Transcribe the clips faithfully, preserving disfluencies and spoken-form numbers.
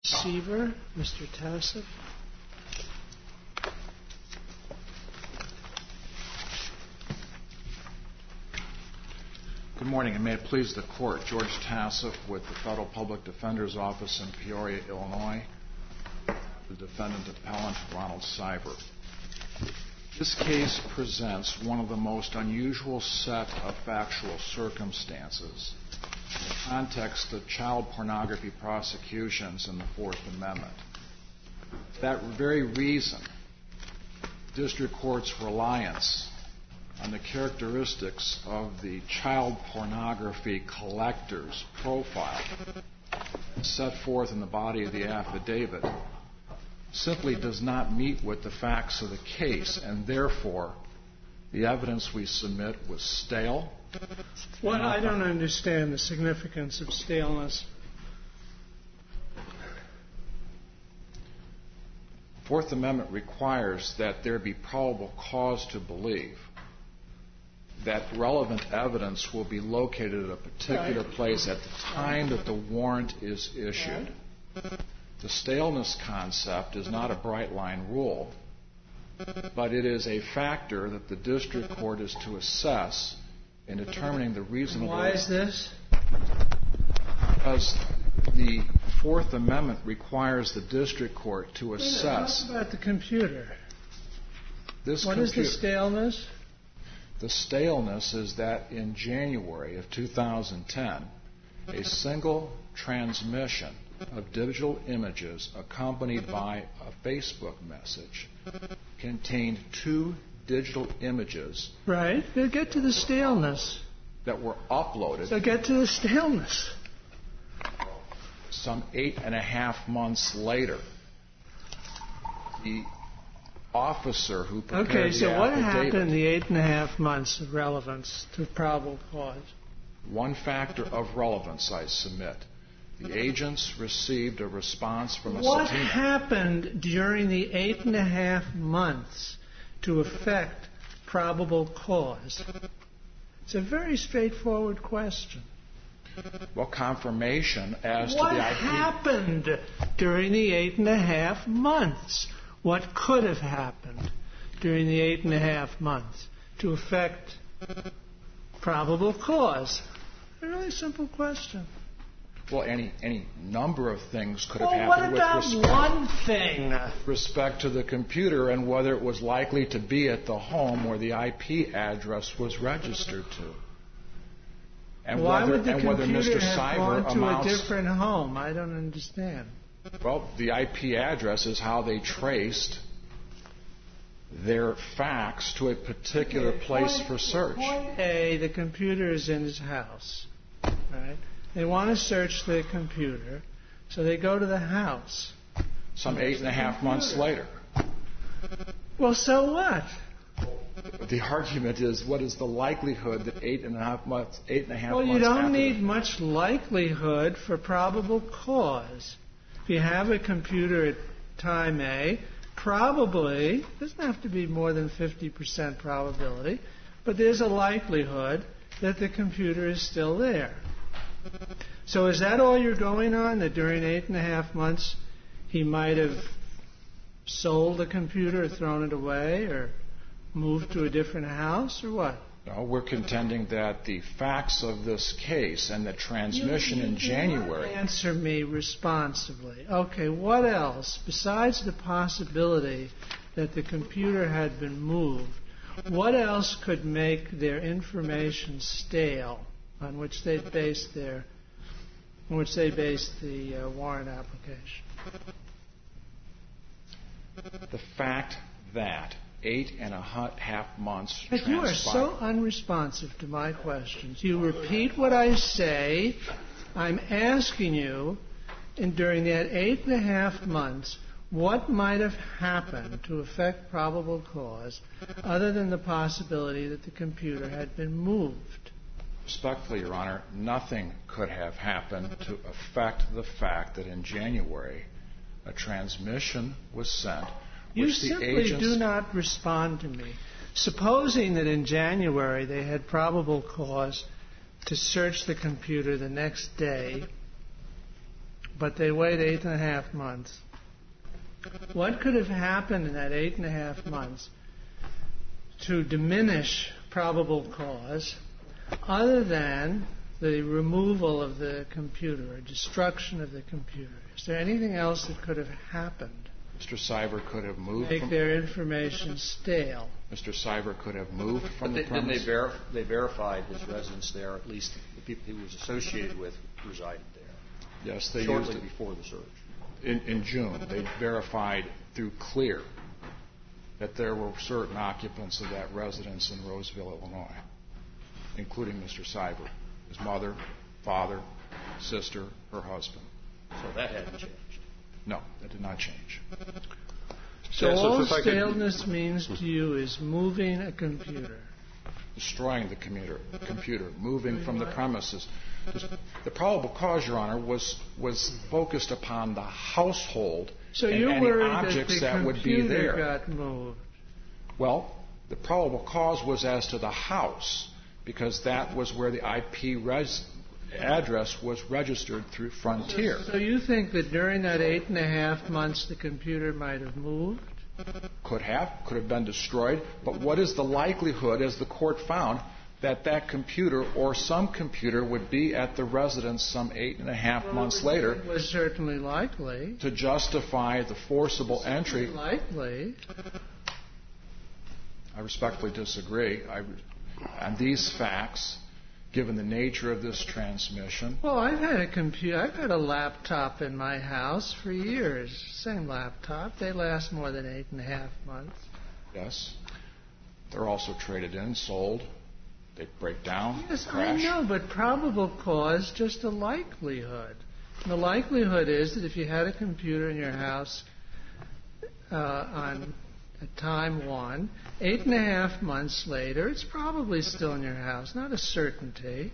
Seaver, Mister Tassif. Good morning, and may it please the Court. George Tassif with the Federal Public Defender's Office in Peoria, Illinois. The defendant appellant, Ronald Seaver. This case presents one of the most unusual set of factual circumstances in the context of child pornography prosecutions in the Fourth Amendment. For that very reason, district court's reliance on the characteristics of the child pornography collector's profile set forth in the body of the affidavit simply does not meet with the facts of the case, and therefore the evidence we submit was stale. Well, I don't understand the significance of staleness. The Fourth Amendment requires that there be probable cause to believe that relevant evidence will be located at a particular right. place at the time that the warrant is issued. Right. The staleness concept is not a bright-line rule, but it is a factor that the district court is to assess in determining the reasonable... Why is this? Because the Fourth Amendment requires the district court to assess... What about the computer? This what computer, is the staleness? The staleness is that in January of two thousand ten, a single transmission of digital images accompanied by a Facebook message contained two digital images. Right. We'll get to the staleness. That were uploaded. So get to the staleness. Some eight and a half months later, the officer who prepared okay, the so affidavit, what happened in the eight and a half months of relevance to probable cause? One factor of relevance, I submit. The agents received a response from a what subpoena. What happened during the eight and a half months to affect probable cause? It's a very straightforward question. Well, confirmation as what to the I P. What happened during the eight and a half months? What could have happened during the eight and a half months to affect probable cause? A really simple question. Well, any any number of things could have well, happened what about with respect, one thing? respect to the computer and whether it was likely to be at the home where the I P address was registered to. And Why whether, would the and whether computer Mister have Seaver gone to amounts, a different home? I don't understand. Well, the I P address is how they traced their facts to a particular okay, place point, for search. Point A, the computer is in his house. Right? They want to search the computer, so they go to the house. Some eight and a half months later. Well, so what? The argument is, what is the likelihood that eight and a half months, eight and a half well, months you don't after need the, much likelihood for probable cause. If you have a computer at time A, probably, doesn't have to be more than fifty percent probability, but there's a likelihood that the computer is still there. So is that all you're going on, that during eight and a half months he might have sold the computer or thrown it away or moved to a different house or what? No, we're contending that the facts of this case and the transmission you, you in January... Answer me responsibly. Okay, what else, besides the possibility that the computer had been moved, what else could make their information stale on which they based their, on which they based the uh, warrant application? The fact that eight and a half months but transpired. You are so unresponsive to my questions. You repeat what I say. I'm asking you, and during that eight and a half months, what might have happened to affect probable cause other than the possibility that the computer had been moved? Respectfully, Your Honor, nothing could have happened to affect the fact that in January a transmission was sent. You simply do not respond to me. Supposing that in January they had probable cause to search the computer the next day, but they wait eight and a half months. What could have happened in that eight and a half months to diminish probable cause other than the removal of the computer or destruction of the computer? Is there anything else that could have happened? Mister Cyber could have moved Make from... their information stale. Mister Cyber could have moved from but the they, premise. Then they, verif- they verified his residence there, at least the people he was associated with resided there. Yes, they shortly used it. before the search. In, in June, they verified through CLEAR that there were certain occupants of that residence in Roseville, Illinois, including Mister Cyber, his mother, father, sister, her husband. So that hadn't changed. No, that did not change. So Yes, all if I could- staleness means to you is moving a computer. Destroying the computer, computer, moving from the premises. The probable cause, Your Honor, was was focused upon the household So and you're any worried objects that the that would be computer there. got moved. Well, the probable cause was as to the house because that was where the I P res- address was registered through Frontier. So you think that during that eight and a half months the computer might have moved? Could have, could have been destroyed, but what is the likelihood, as the court found, that that computer or some computer would be at the residence some eight and a half Well, months it later was certainly likely. to justify the forcible entry? Likely. I respectfully disagree. I, on these facts, given the nature of this transmission, Well, I've had a computer. I've had a laptop in my house for years. Same laptop. They last more than eight and a half months. yes, they're also traded in, sold. They break down, Yes, crash. I know, but probable cause, just a likelihood. And the likelihood is that if you had a computer in your house uh, on at time one, eight and a half months later, it's probably still in your house, not a certainty.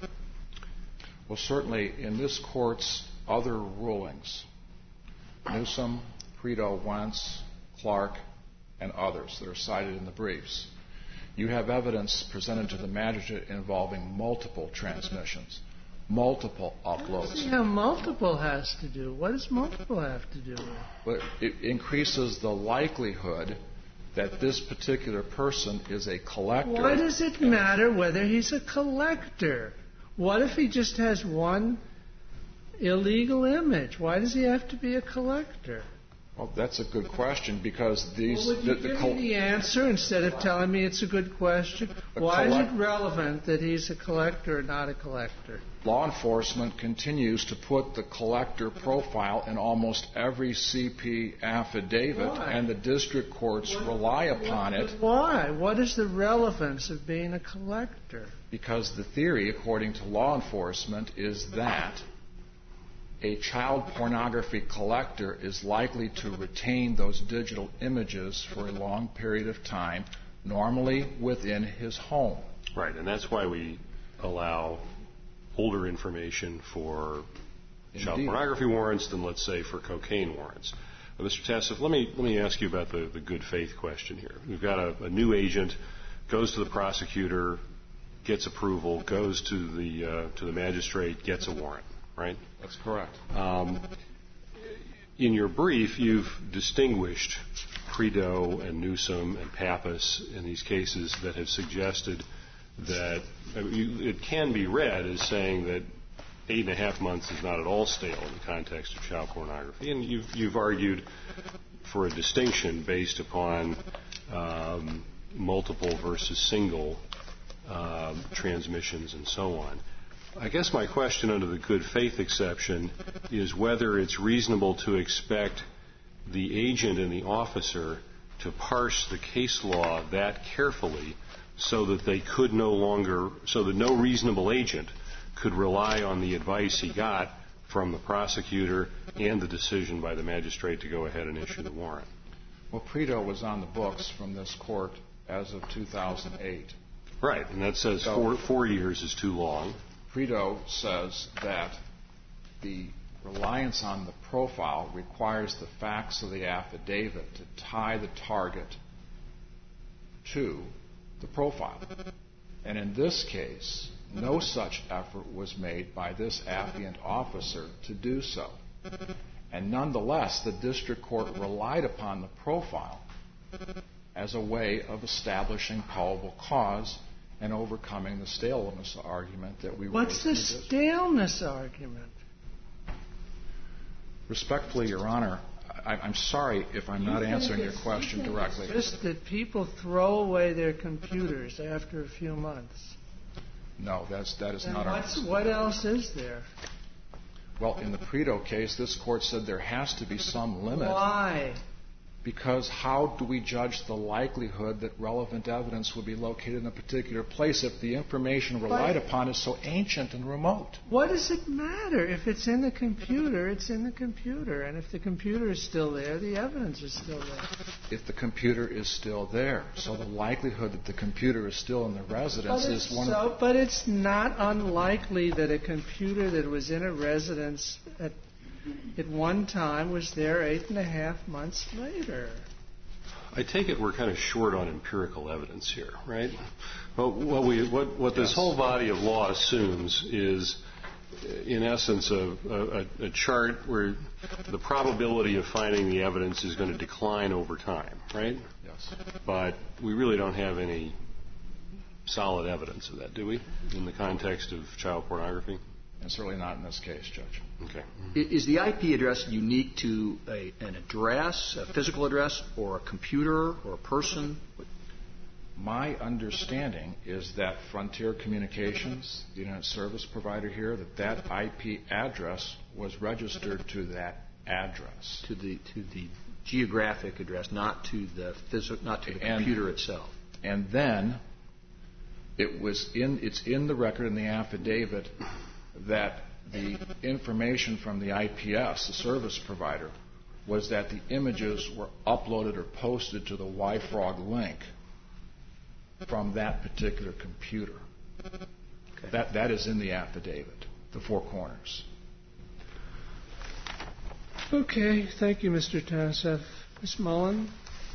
Well, certainly in this court's other rulings, Newsom, Preto, Wentz, Clark, and others that are cited in the briefs, you have evidence presented to the magistrate involving multiple transmissions, multiple See uploads. how multiple has to do. What does multiple have to do with? But it increases the likelihood that this particular person is a collector. Why does it matter whether he's a collector? What if he just has one illegal image? Why does he have to be a collector? Well, that's a good question because these. Well, would you the, the give col- me the answer instead of telling me it's a good question? The Why is collect- it relevant that he's a collector or not a collector? Law enforcement continues to put the collector profile in almost every C P affidavit, Why? and the district courts rely upon it Why? What is the relevance of being a collector? because the theory, according to law enforcement, is that a child pornography collector is likely to retain those digital images for a long period of time, normally within his home. Right, and that's why we allow older information for child Indeed. pornography warrants than, let's say, for cocaine warrants. But Mister Tassif, let me let me ask you about the, the good faith question here. We've got a, a new agent, goes to the prosecutor, gets approval, goes to the uh, to the magistrate, gets a warrant, right? That's correct. Um, in your brief, you've distinguished Prideaux and Newsom and Pappas in these cases that have suggested that I mean, you, it can be read as saying that eight and a half months is not at all stale in the context of child pornography. And you've, you've argued for a distinction based upon um, multiple versus single um, transmissions and so on. I guess my question under the good faith exception is whether it's reasonable to expect the agent and the officer to parse the case law that carefully so that they could no longer, so that no reasonable agent could rely on the advice he got from the prosecutor and the decision by the magistrate to go ahead and issue the warrant. Well, Prideaux was on the books from this court as of two thousand eight. Right, and that says So- four, four years is too long. Prideaux says that the reliance on the profile requires the facts of the affidavit to tie the target to the profile. And in this case, no such effort was made by this affiant officer to do so. And nonetheless, the district court relied upon the profile as a way of establishing probable cause and overcoming the staleness argument that we What's the staleness argument? Respectfully, Your Honor, I, I'm sorry if I'm not answering your question directly. It's just that people throw away their computers after a few months. No, that's, that is And not our... what's, what else is there? Well, in the Preto case, this court said there has to be some limit. Why? Because how do we judge the likelihood that relevant evidence will be located in a particular place if the information relied But upon is so ancient and remote? what does it matter? If it's in the computer, it's in the computer. And if the computer is still there, the evidence is still there. If the computer is still there. So the likelihood that the computer is still in the residence But is it's, one so, of... but it's not unlikely that a computer that was in a residence at at one time was there eight and a half months later. I take it we're kind of short on empirical evidence here, right? Well, what, we, what, what this Yes. whole body of law assumes is, in essence, a, a, a chart where the probability of finding the evidence is going to decline over time, right? Yes. But we really don't have any solid evidence of that, do we, in the context of child pornography? And certainly not in this case, Judge. Okay. Is the I P address unique to a, an address, a physical address, or a computer, or a person? My understanding is that Frontier Communications, the internet service provider here, that that I P address was registered to that address. To the to the geographic address, not to the physical, not to the And- computer itself. And then it was in it's in the record in the affidavit that the information from the I P S, the service provider, was that the images were uploaded or posted to the Y frog link from that particular computer. Okay. That that is in the affidavit, the four corners. Okay, thank you, Mister Tassef. Miz Mullen?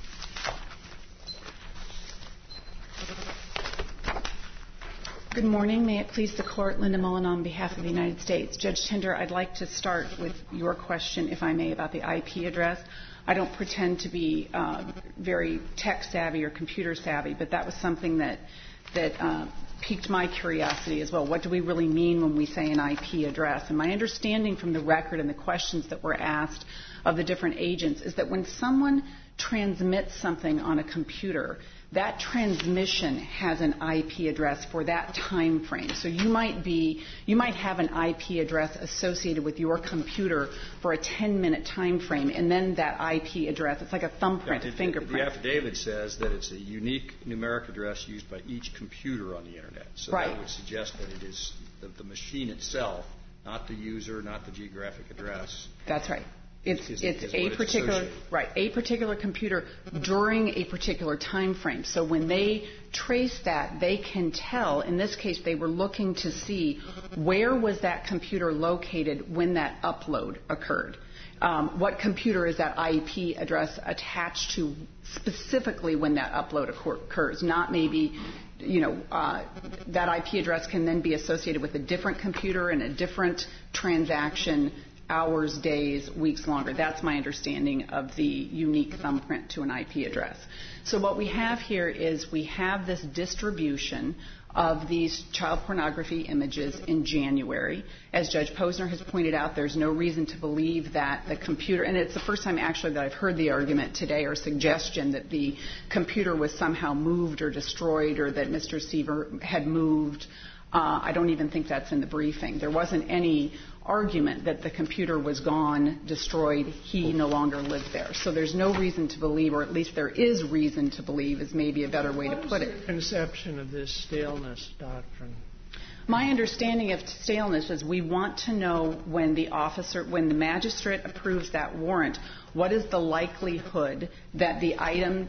Good morning. May it please the Court, Linda Mullen on behalf of the United States. Judge Tinder, I'd like to start with your question, if I may, about the I P address. I don't pretend to be uh, very tech-savvy or computer-savvy, but that was something that, that uh, piqued my curiosity as well. What do we really mean when we say an I P address? And my understanding from the record and the questions that were asked of the different agents is that when someone transmits something on a computer, that transmission has an I P address for that time frame. So you might be, you might have an I P address associated with your computer for a ten-minute time frame, and then that I P address, it's like a thumbprint, a fingerprint. The affidavit says that it's a unique numeric address used by each computer on the Internet. So Right. that would suggest that it is the, the machine itself, not the user, not the geographic address. That's right. It's, Is- it's is a what it's particular associated. right, a particular computer during a particular time frame. So when they trace that, they can tell. In this case, they were looking to see where was that computer located when that upload occurred. Um, what computer is that I P address attached to specifically when that upload occurs? Not maybe, you know, uh, that I P address can then be associated with a different computer and a different transaction. Hours, days, weeks longer. That's my understanding of the unique thumbprint to an I P address. So what we have here is we have this distribution of these child pornography images in January. As Judge Posner has pointed out, there's no reason to believe that the computer, and it's the first time actually that I've heard the argument today or suggestion that the computer was somehow moved or destroyed or that Mister Seaver had moved. Uh, I don't even think that's in the briefing. There wasn't any argument that the computer was gone, destroyed, he no longer lived there. So there's no reason to believe, or at least there is reason to believe is maybe a better way to put it. Conception of this staleness doctrine. My understanding of staleness is we want to know when the officer, when the magistrate approves that warrant, what is the likelihood that the item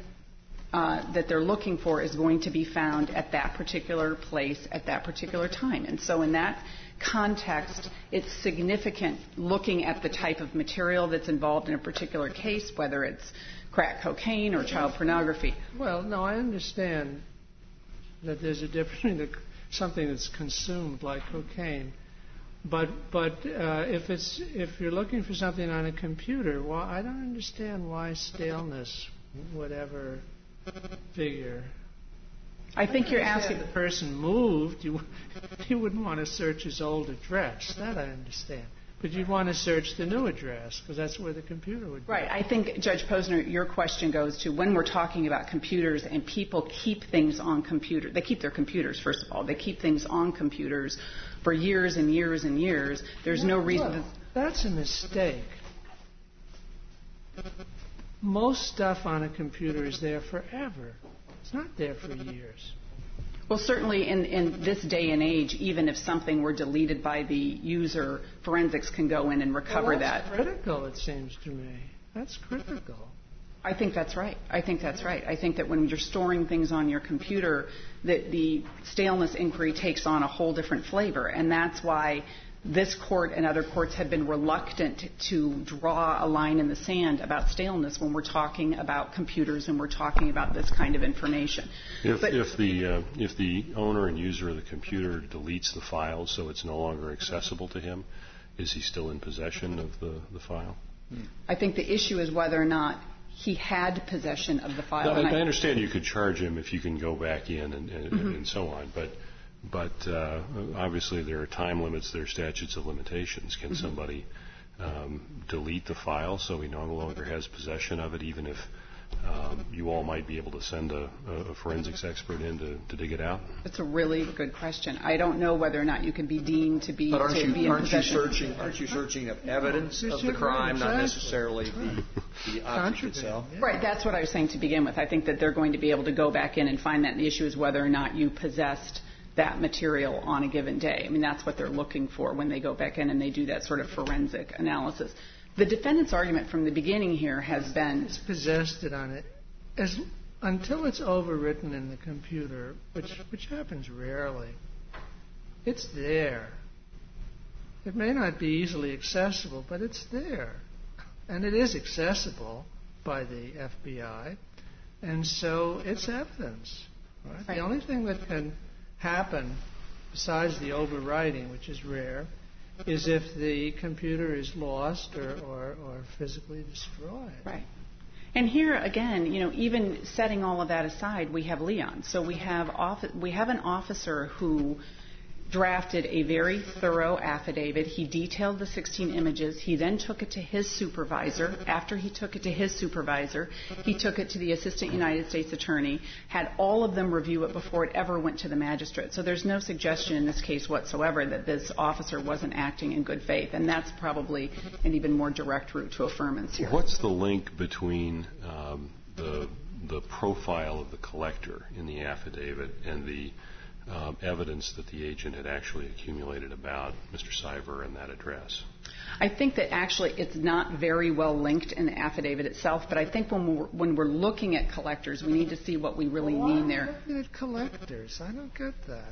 uh, that they're looking for is going to be found at that particular place at that particular time. And so in that context, it's significant looking at the type of material that's involved in a particular case, whether it's crack cocaine or child pornography. Well, no, I understand that there's a difference between the, something that's consumed like cocaine. But but uh, if it's if you're looking for something on a computer, well, I don't understand why staleness would ever figure. I think you're asking. If the person moved, you you wouldn't want to search his old address. That I understand. But you'd want to search the new address because that's where the computer would be. Right. I think, Judge Posner, your question goes to when we're talking about computers and people keep things on computer. They keep their computers, first of all. They keep things on computers for years and years and years. There's no reason. Look, that's a mistake. Most stuff on a computer is there forever. It's not there for years. Well, certainly in, in this day and age, even if something were deleted by the user, forensics can go in and recover well, that's that. critical, it seems to me. That's critical. I think that's right. I think that's right. I think that when you're storing things on your computer, that the staleness inquiry takes on a whole different flavor. And that's why this court and other courts have been reluctant to draw a line in the sand about staleness when we're talking about computers and we're talking about this kind of information. If, but, if the uh, if the owner and user of the computer deletes the file so it's no longer accessible to him, is he still in possession of the, the file? I think the issue is whether or not he had possession of the file. No, I, I, I understand you could charge him if you can go back in and, and, mm-hmm. and so on, but But uh, obviously there are time limits, there are statutes of limitations. Can mm-hmm. somebody um, delete the file so he no longer has possession of it, even if um, you all might be able to send a, a forensics expert in to, to dig it out? That's a really good question. I don't know whether or not you can be deemed to be, but aren't to you, be in aren't possession. You searching, aren't you searching of evidence of the crime, not necessarily the, the object itself? Right, that's what I was saying to begin with. I think that they're going to be able to go back in and find that. And the issue is whether or not you possessed that material on a given day. I mean, that's what they're looking for when they go back in and they do that sort of forensic analysis. The defendant's argument from the beginning here has been... It's possessed it on it. As, until it's overwritten in the computer, which, which happens rarely, it's there. It may not be easily accessible, but it's there. And it is accessible by the F B I, and so it's evidence. Right? Right. The only thing that can happen, besides the overwriting, which is rare, is if the computer is lost or, or, or physically destroyed. Right. And here again, you know, even setting all of that aside, we have Leon. So we have off, we have an officer who drafted a very thorough affidavit. He detailed the sixteen images. He then took it to his supervisor. After he took it to his supervisor, he took it to the assistant United States attorney, had all of them review it before it ever went to the magistrate. So there's no suggestion in this case whatsoever that this officer wasn't acting in good faith. And that's probably an even more direct route to affirmance here. What's the link between um, the, the profile of the collector in the affidavit and the Um, evidence that the agent had actually accumulated about Mister Siver and that address? I think that actually it's not very well linked in the affidavit itself, but I think when we're, when we're looking at collectors, we need to see what we really well, mean there. Why are we looking at collectors? I don't get that.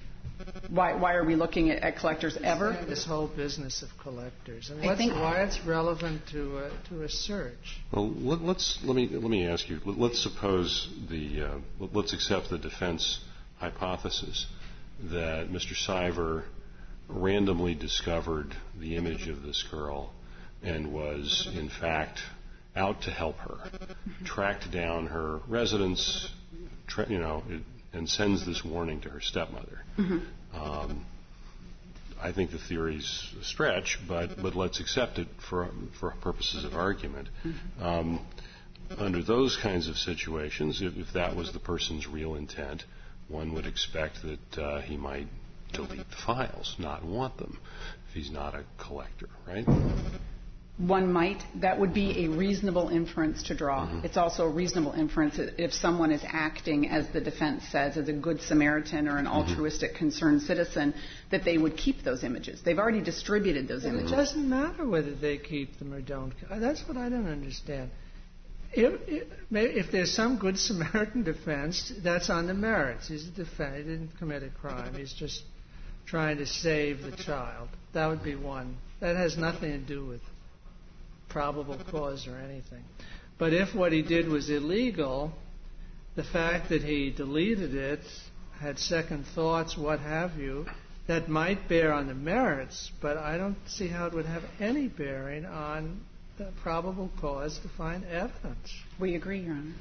Why, why are we looking at, at collectors ever? This whole business of collectors, and I what's, think, why it's relevant to uh, to a search. Well, let, let's let me let me ask you. Let's suppose the uh, let's accept the defense hypothesis that Mister Siver randomly discovered the image of this girl and was, in fact, out to help her, tracked down her residence, tra- you know, it, and sends this warning to her stepmother. Mm-hmm. Um, I think the theory's a stretch, but but let's accept it for for purposes of argument. Mm-hmm. Um, under those kinds of situations, if, if that was the person's real intent, one would expect that uh, he might delete the files, not want them, if he's not a collector, right? One might. That would be a reasonable inference to draw. Mm-hmm. It's also a reasonable inference if someone is acting, as the defense says, as a good Samaritan or an mm-hmm. altruistic, concerned citizen, that they would keep those images. They've already distributed those and images. It doesn't matter whether they keep them or don't. That's what I don't understand. If, if, if there's some good Samaritan defense, that's on the merits. He's a defendant. He didn't commit a crime. He's just trying to save the child. That would be one. That has nothing to do with probable cause or anything. But if what he did was illegal, the fact that he deleted it, had second thoughts, what have you, that might bear on the merits, but I don't see how it would have any bearing on the probable cause to find evidence. We agree, Your Honor.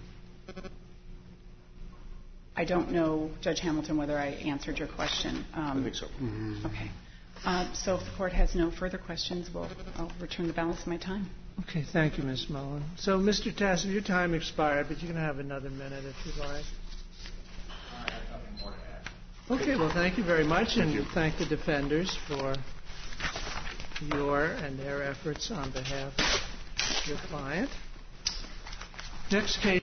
I don't know, Judge Hamilton, whether I answered your question. Um, I think so. Mm-hmm. Okay. Uh, so if the Court has no further questions, we'll, I'll return the balance of my time. Okay, thank you, Miz Mullen. So, Mister Tassif, your time expired, but you can have another minute if you'd like. I have nothing more to add. Okay, well, thank you very much, Thank and you. thank the defenders for your and their efforts on behalf of your client. Next case.